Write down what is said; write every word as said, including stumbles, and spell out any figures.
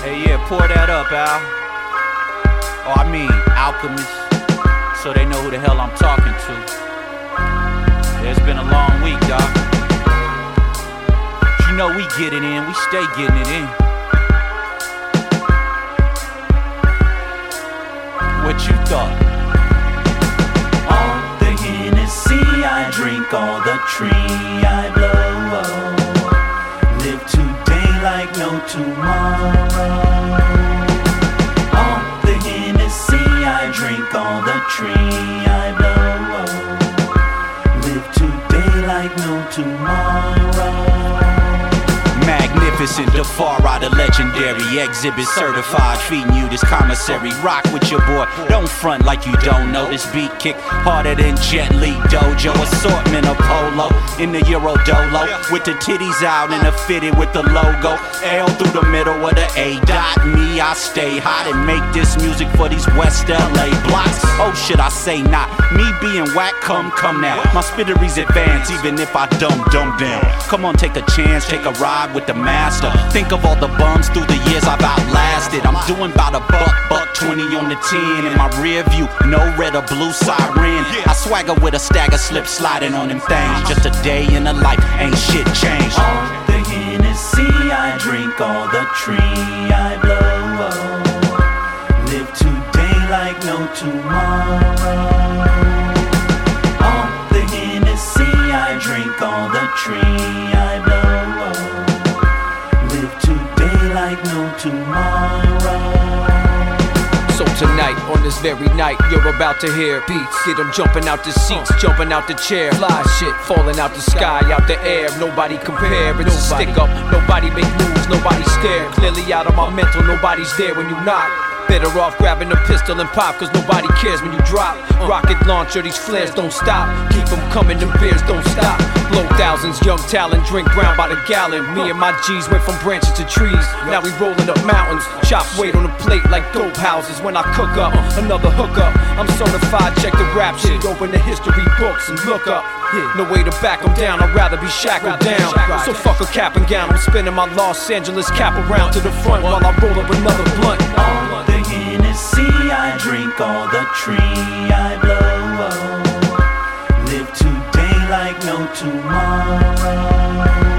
Hey, yeah, pour that up, Al. Oh, I mean, Alchemist, so they know who the hell I'm talking to. Yeah, it's been a long week, dawg. But you know we get it in, we stay getting it in. What you thought? All the Hennessy I drink, all the tree I blow. Live today like no tomorrow. All the Hennessy I drink, all the tree I blow. Live today like no tomorrow. Magnificent, the far out of legendary. Exhibit certified, feeding you this commissary. Rock with your boy, don't front like you don't know. This beat kick harder than Jet Li Dojo. Assortment of polo in the Euro Dolo, with the titties out and a fitted with the logo. L through the middle of the A dot. Me, I stay hot and make this music for these West L A blocks. Oh shit, I say not. Me being whack, come, come now. My spitteries advance, even if I dumb, dumb down. Come on, take a chance, take a ride with the master. Think of all the bums through the years I've outlasted. I'm doing about a buck, buck twenty on the ten. In my rear view, no red or blue siren. I swagger with a stagger slip sliding on them things. Just a day in the life, ain't shit changed. All the Hennessy I drink, all the tree I blow. Live today like no tomorrow. All the Hennessy I drink, all the tree I blow. Live today like no tomorrow. So tonight, on this very night, you're about to hear beats. Get them jumping out the seats, jumping out the chair. Fly shit, falling out the sky, out the air. Nobody compare, it's a stick up. Nobody make moves, nobody stare. Clearly out of my mental, nobody's there when you knock. Better off grabbing a pistol and pop, cause nobody cares when you drop. Rocket launcher, these flares don't stop. Keep them coming, them beers don't stop. Blow thousands, young talent, drink brown by the gallon. Me and my G's went from branches to trees. Now we rolling up mountains. Chop weight on the plate like dope houses. When I cook up, another hookup. I'm certified, check the rap shit. Open the history books and look up. No way to back them down, I'd rather be shackled down. So fuck a cap and gown, I'm spinning my Los Angeles cap around to the front while I roll up another blunt. All the Hennessy I drink, all the tree I blow. Live today like no tomorrow.